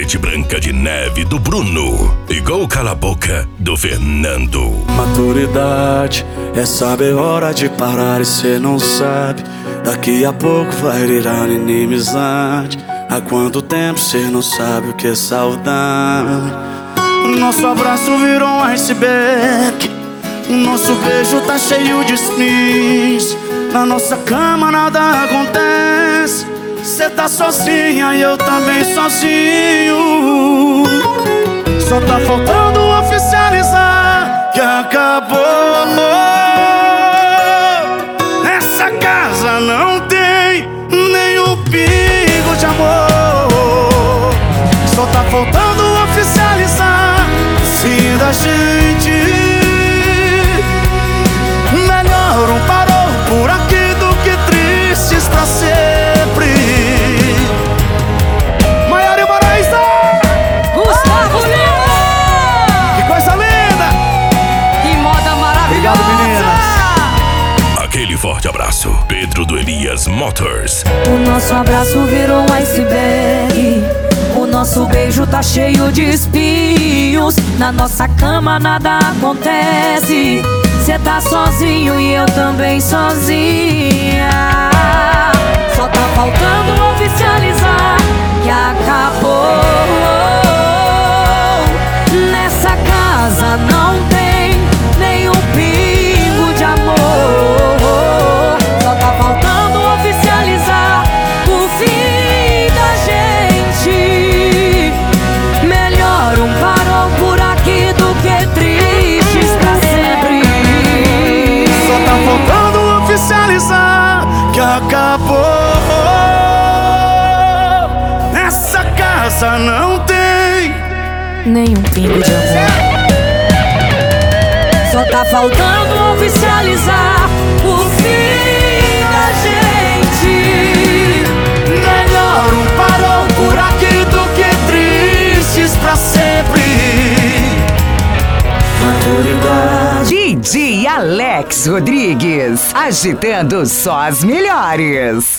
Noite Branca de Neve do Bruno e Gol Cala a Boca do Fernando. Maturidade é saber hora de parar e cê não sabe. Daqui a pouco vai virar inimizade. Há quanto tempo cê não sabe o que é saudade? Nosso abraço virou um iceberg. Nosso beijo tá cheio de espinhos. Na nossa cama nada acontece. Cê tá sozinha e eu também sozinho. Só tá faltando oficializar que acabou. Nessa casa não tem nenhum pingo de amor. Só tá faltando oficializar o fim da gente. Melhor um parou por aqui do que tristes pra sempre. Maiara Moraes, Gustavo Lima! que coisa linda! Que moda maravilhosa! Obrigado, meninas. Aquele forte abraço, Pedro do Elias Motors. O nosso abraço virou um iceberg. O nosso beijo tá cheio de espinhos. Na nossa cama nada acontece. Cê tá sozinho e eu também sozinha. Só tá faltando oficializar que acabou. Nessa casa não tem nenhum pingo de amor. Só tá faltando oficializar o fim da gente. Melhor um parou por aqui do que tristes pra sempre. Só tá faltando oficializar que acabou. Nessa casa não tem Nenhum pingo de amor. Só tá faltando oficializar o fim da gente. melhor um parou por aqui do que tristes pra sempre. Maturidade. DJ Alex Rodrigues, agitando só as melhores.